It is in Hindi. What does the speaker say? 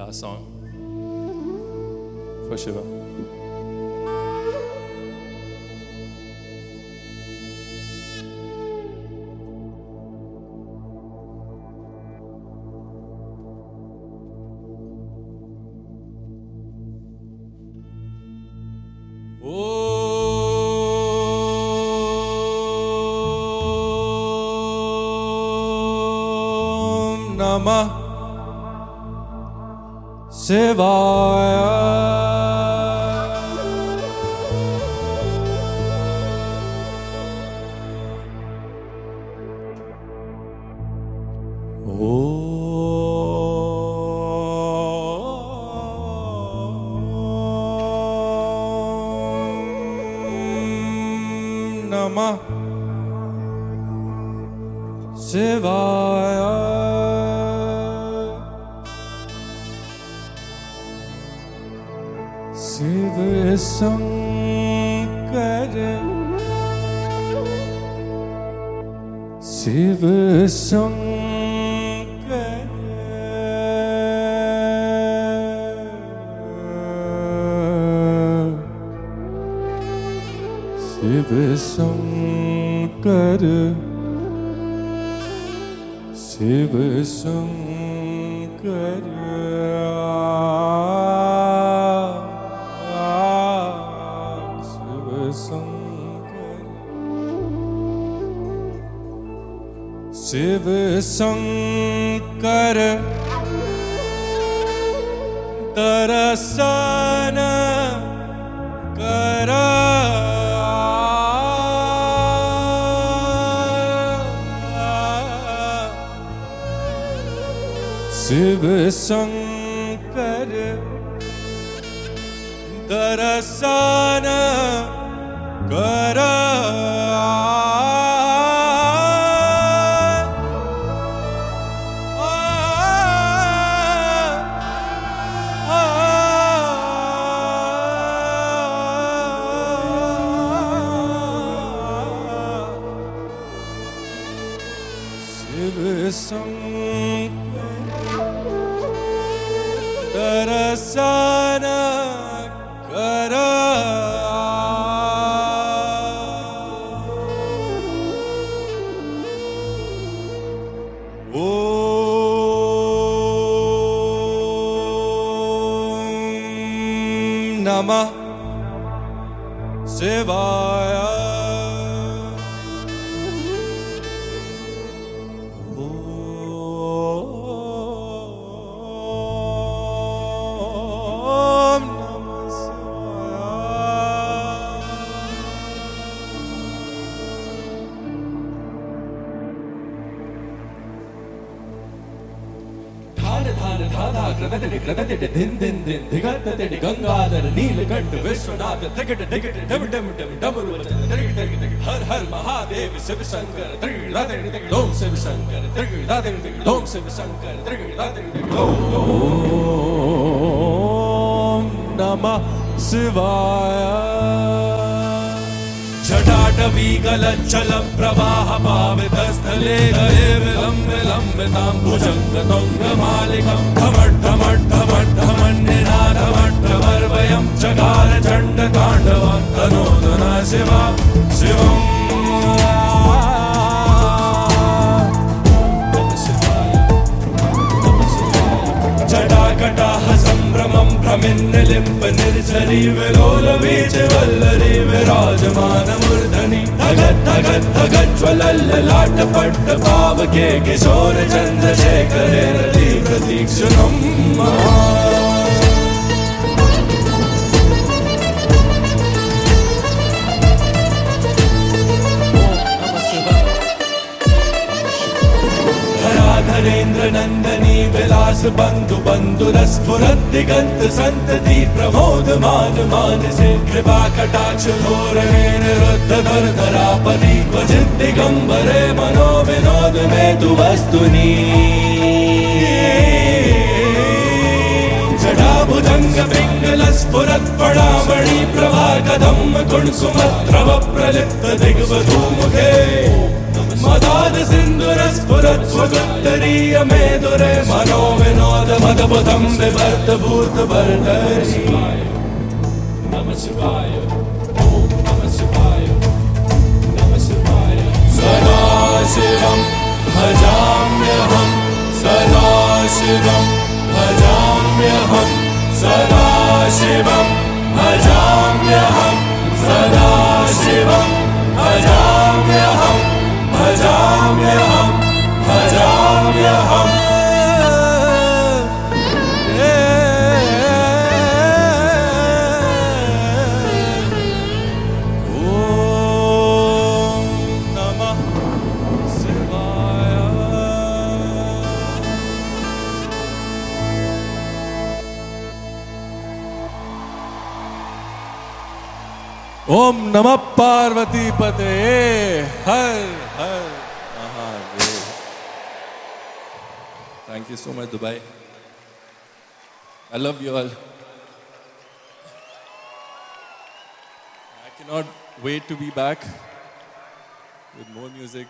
Last song for Shiva. Om Namah Shivaya. Om Namah Shivaya. Shiv Shankar, Shiv Shankar, Shiv Shankar, Shiv Shankar. Shiv Shankar Darshan Kara. Shiv Shankar Darshan Kara. Shiv Shankar Darshan Kara. Om Namah Shivaya. Gangadhar Neelkanth Vishwanath त्रिकट टिकट डम डम डम डमरू हर हर महादेव शिव शंकर ओम शिव शंकर ओम शिव शंकर ओम नमः शिवाय. जटाटवी गलच्चल प्रवाह पावितस्थले गये विलम्बितां भुजङ्गतुङ्गमालिकं धमट्टमट्टमट्टमन्निनादमट्टमर्वयं चकार चण्डताण्डवं तनोतु शिवा शिवम्. जटाकटाः सम्भ्रमं भ्रमिन्नलिम्ब निर्झरी विलोलवीच वल्लरी विराजमानमूर्धनि धगत् धगत् धगज्ज्वलल्ललाट पट्ट पावके किशोर चन्द्रशेखरे रति प्रतीक्षणम्. धरेन्द्र नंदनी विलास बंधु बंधुरस्फुरत दिगंत संतति प्रमोद मान मानसे कृपा कटाक्ष धोरणे निरुद्ध धरधरापति क्वचित् दिगंबरे मनो विनोद में तु वस्तुनि. जटाभुजंग पिंगल स्फुरत पडामणि प्रभा कदम कुंकुमद्रव प्रलिप्त दिग्वधूमुखे. मदाद सिन्धुरस्फुरत् स्वगोत्तरीय मेदुरे मनो विनोद मदबुधं बिभर्त भूत भर्तरि नमः शिवाय ओम नमः शिवाय नमः शिवाय सदा शिवं भजाम्यहं सदा शिवं भजाम्यहं सदा शिवं भजाम्यहं सदा शिवं भजाम्यहं भजाम्यहं भजाम्यहं ओम नमः पार्वती पते हर हर Mahadev. Thank you so much, Dubai. I love you all. I cannot wait to be back with more music.